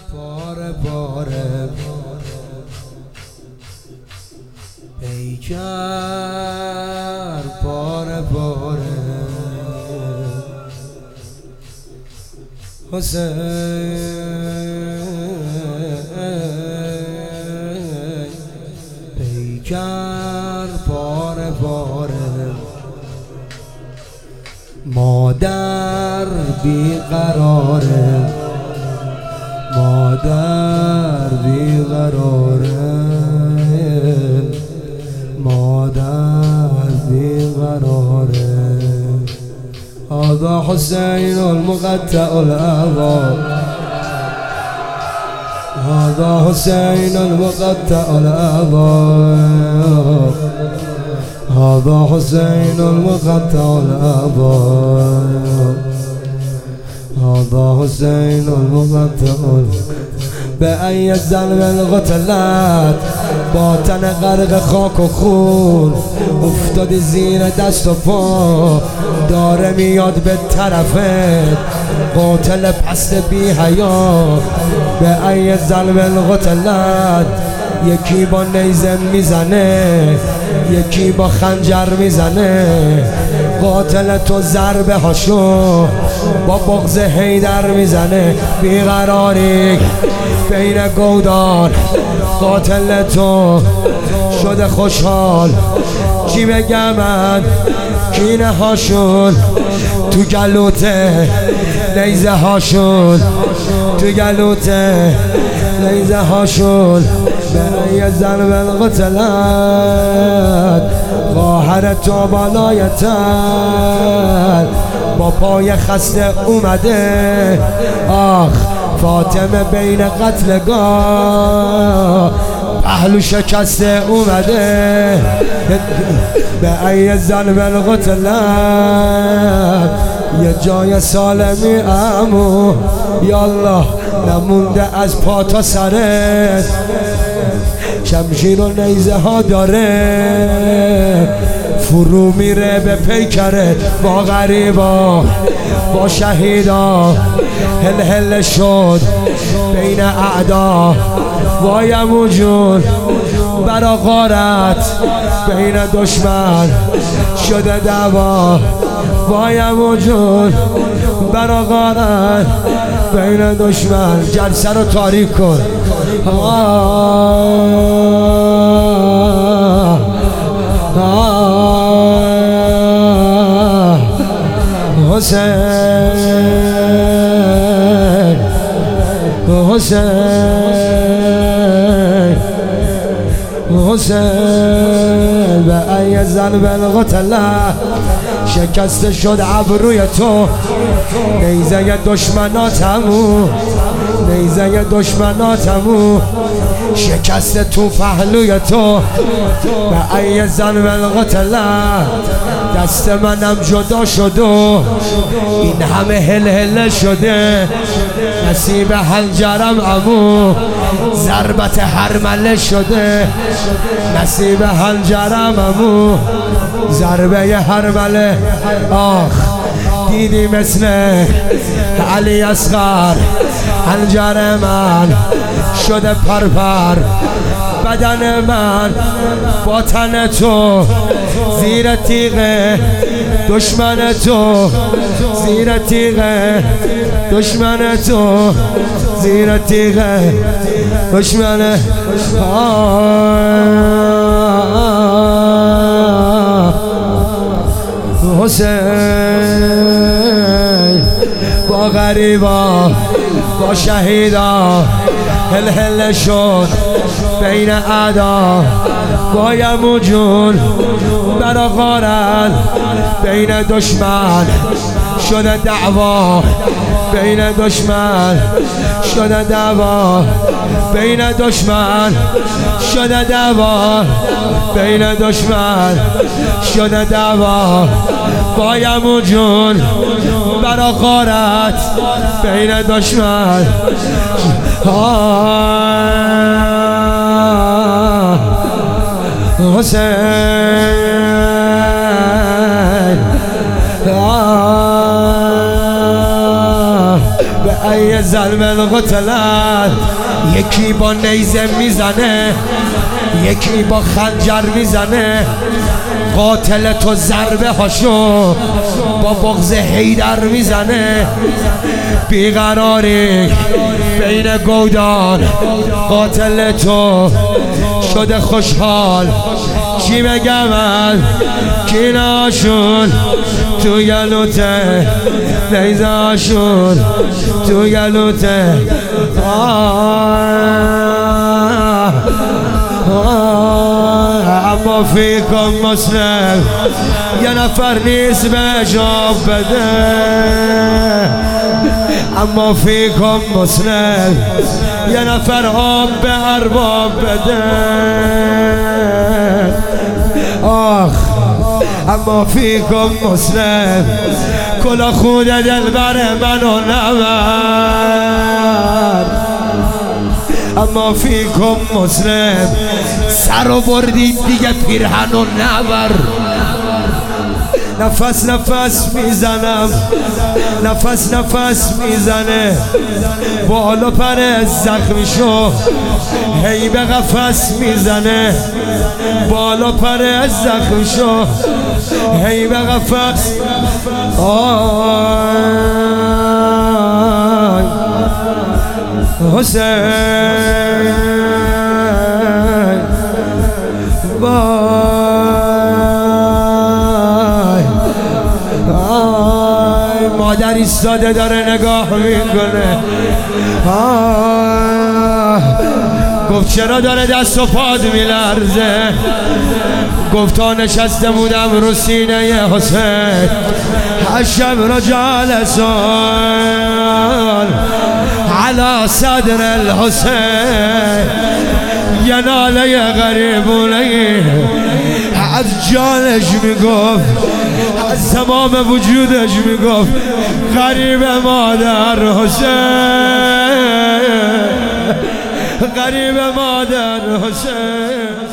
پاره پاره پیکر پاره پاره حسین پیکر پاره پاره مادر بیقراره مادر بیقراره مادر بیقراره هذا حسين المقطع الأعظم هذا حسين المقطع الأعظم هذا حسين المقطع الأعظم هذا حسين المقطع بأي الظلم القتلات با تن غرق خاک و خون افتادی زیر دست و پا داره میاد به طرفت قاتل پست بی حیا به ای ظلم القتلات یکی با نیزه میزنه یکی با خنجر میزنه قاتل تو ضربه هاشو با بغض حیدر میزنه بیقراری بین گودان قاتل تو شده خوشحال چی بگم من کینه هاشون تو گلوته نیزه هاشون تو گلوته نیزه هاشون برای ضرب القتلات خواهر تو بالای تر با پای خسته اومده آخ فاطمه بین قتلگاه پهلو شکسته اومده به ای ضرب القتلات یه جای سالمی امو یالله نمونده از پا تا سرت شمشیر و نیزه ها داره فرو میره به پیکرت با غریبا با شهیدا هل هل شد بین اعدا وای عمو جون برا غارت بین دشمن شده دعوا وای عمو جون برا غارت بین دشمن جلسه رو تاریک کن حسین حسین حسین به ای ضرب القتلات شکسته شد ابروی تو نیزه دشمناتمو نیزه دشمناتمو شکسته تو پهلوی تو به ای ضرب القتلات دست منم جدا شد و این همه هل هل شده نصیب حنجرم عمو ضربت هرمله شده نصیب حنجرم عمو ضربه هرمله آخ دیدی مثل علی اصغر حنجر من شده پرپر بدن من با تن تو زیر تیغه دشمن تو زیر تیغه دشمن تو زیر تیغه دشمن حسین با غریبا با شهیدا هل هل شد بین اعدا وای عمو جون برا غارت بین دشمن شده دعوا بین دشمن شده دعوا بین دشمن شده دعوا بین دشمن شده دعوا وای عمو جون برا غارت بین دشمن حسین به ای ظلم قتلت. یکی با نیزه میزنه، یکی با خنجر میزنه. قاتل تو ضربه هاشو با بغض حیدر میزنه. بیقراری بین گودان، قاتل تو شده خوشحال. چی بگم من کی ناشون تو گلوته، نیزه هاشون تو گلوته. اما فیکم مسلم یه نفر نیست به جواب بده. اما فیکم مسلم یه نفر آب به ارباب بده. آخ اما فیکم مسلم کلا خود دلبر منو نبر. اما فیکم مسلم سر رو بردید دیگه پیرهن و نبر. نفس نفس میزنم، نفس نفس میزنه. بالا پر زخمی شو هی به قفس میزنه. بالا پر زخمی شو هی به قفس. حسین وای مادر ایستاده داره نگاه میکنه. گفت چرا داره دست و پاد میلرزه. گفت تا نشسته بودم رو سینه حسین، هشم رجال سال على صدر الحسین. یه ناله غریبونه از جانش میگفت، از تمام وجودش میگفت غریب مادر حسین، غریب مادر حسین.